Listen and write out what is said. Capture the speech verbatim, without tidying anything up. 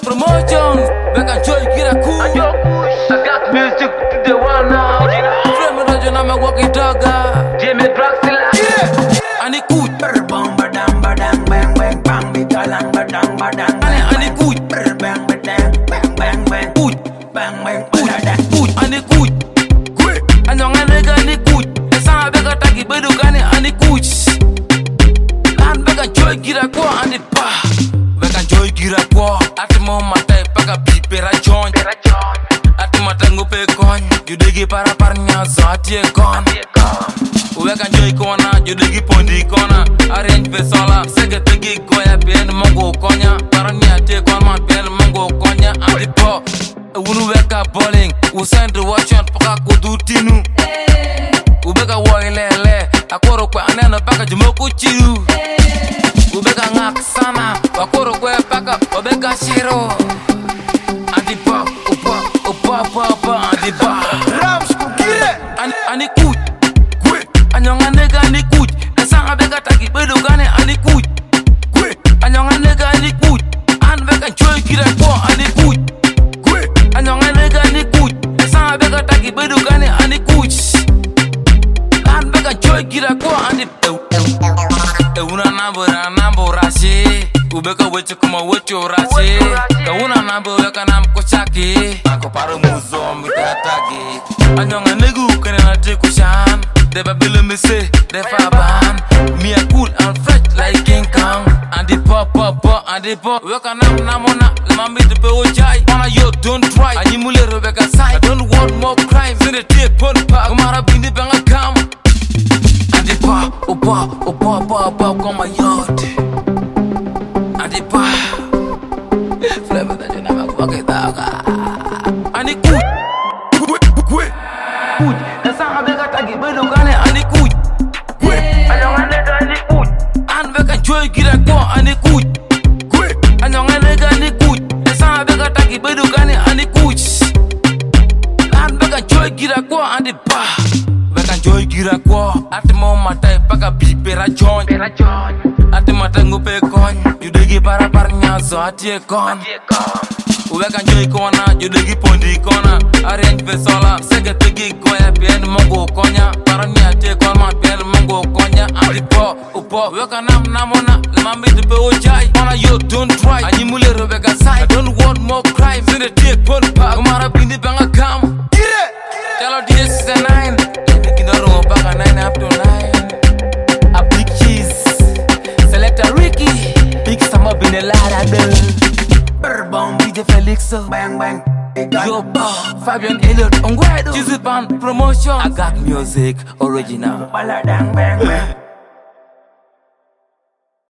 promotions, back and joy get a cool. I got music to the one now. Frame Roger, I'm a walking dog. Jimmy Braxilla. Yeah. And it cool. Bang badang badang bang bang bang bitalang badang badang. And it cool. Bang badang bang bang bang. Cool. Bang bang badang. Cool. And it cool. Quick. And young and nigga and it cool. The sound of a taki bedugani and it cool. And back and joy get a go and it pa. Back and joy get a go. At the moment, I pack a beep a joint. At the matango pe con. You dig para parnya zati e con. We can joy corner, you dig pondi corner. Arrange for sola, second piggy goya, pen mongo conya. Parania take on my pen mongo conya. And the pop, we wake up bowling. We send the watch on Paka do tinu. We beg a woyle, a quarter qua and a package moku chiru. We beg a knock sana, a quarter qua pack up, or beg a shiro. And the pop, pop, pop, pop, pop, and the bar. Rams kukire. And and it good. And young and nigga and it good. The song I beg a taki bedugane and it good. Quick. And young and nigga and it good. And beg and joy get a go and it good. Quick. And young and nigga and it good. The song I beg a taki bedugane and it good. And beg and joy get a go and it. Una number and number rashi. Ubeka weche kuma weche rashi. Ka una number weka nam kochaki. Ako paro muzo mkatagi. And young and nigga can I take kushan. They babble me say, they faban. Me a cool and fresh like King Kong. And they pop, pop, pop, and they pop. We can have namona, the mammy to pay with jai. Wanna yo, don't try. And you mule Rebecca side. I don't want more crimes in the tape on park. Mara bindi banga come. And they pop, oh pop, oh pop, pop, pop, come my yard. And they pop. Flavor that you never walk it out. And they good. Quick, quick. Good. The sound of the Gatagi, but look at it, and it good. Quick. And young and nigga and it good. And we can joy get a go and it good. Quick. And young and nigga and it good. The sound of the Gatagi, but look at it, and it good. And we can joy get a go and it bar. We can joy get a go. At the moment, I pack a beep a joint. At the matango pe con. You dig para parnya zati e con. We can joy corner, you dig pondi corner. Arrange for sola, second piggy goya, pen mongo conya. Parania take on my pen mongo conya. And the pop, upo, we can have namona, the mammy to pay jai. Wanna you don't try, and you mule Rebecca side. I don't want more crimes in the tape on park. Mara bindi banga come. Get it! Tell her this is a nine. In the room, back a nine up to nine. A big cheese. Select a Ricky. Big summer been a lot of them. Bang, D J Felix, Bang bang. Yo, Fabian Elliott, on Guido, Chizupan, promotion. I got music, original. Baladang bang bang.